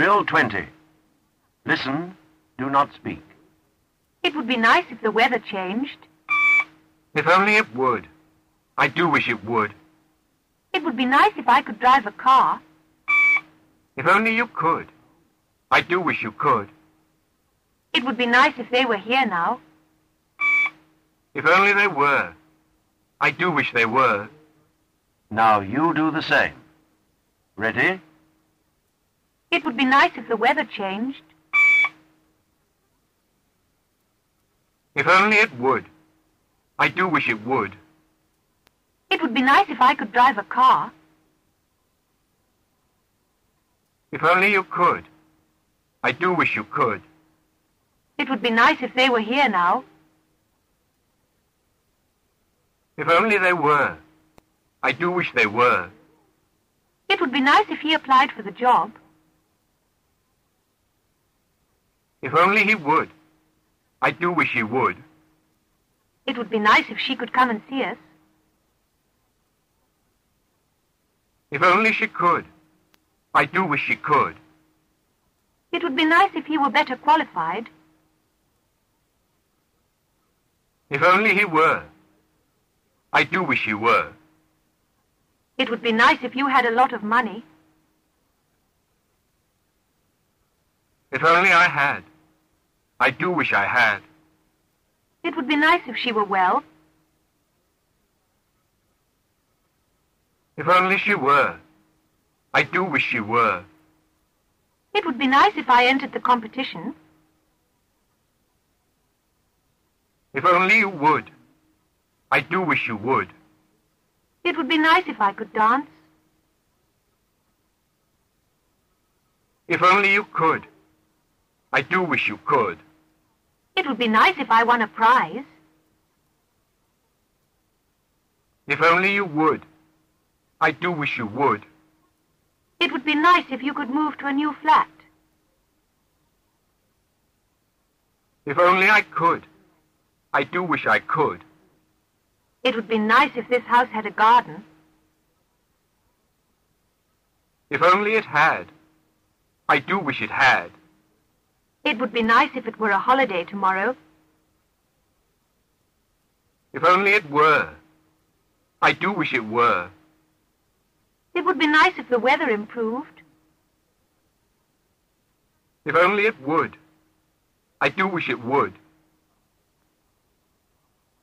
Drill 20. Listen, do not speak. It would be nice if the weather changed. If only it would. I do wish it would. It would be nice if I could drive a car. If only you could. I do wish you could. It would be nice if they were here now. If only they were. I do wish they were. Now you do the same. Ready? It would be nice if the weather changed. If only it would. I do wish it would. It would be nice if I could drive a car. If only you could. I do wish you could. It would be nice if they were here now. If only they were. I do wish they were. It would be nice if he applied for the job. If only he would. I do wish he would. It would be nice if she could come and see us. If only she could. I do wish she could. It would be nice if he were better qualified. If only he were. I do wish he were. It would be nice if you had a lot of money. If only I had. I do wish I had. It would be nice if she were well. If only she were. I do wish she were. It would be nice if I entered the competition. If only you would. I do wish you would. It would be nice if I could dance. If only you could. I do wish you could. It would be nice if I won a prize. If only you would. I do wish you would. It would be nice if you could move to a new flat. If only I could. I do wish I could. It would be nice if this house had a garden. If only it had. I do wish it had. It would be nice if it were a holiday tomorrow. If only it were. I do wish it were. It would be nice if the weather improved. If only it would. I do wish it would.